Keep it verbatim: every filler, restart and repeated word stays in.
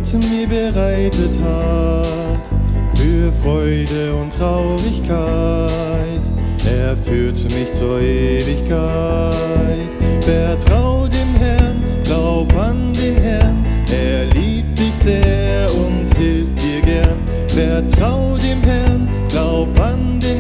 Gott mir bereitet hat, für Freude und Traurigkeit. Er führt mich zur Ewigkeit. Vertrau dem Herrn, glaub an den Herrn, er liebt dich sehr und hilft dir gern. Vertrau dem Herrn, glaub an den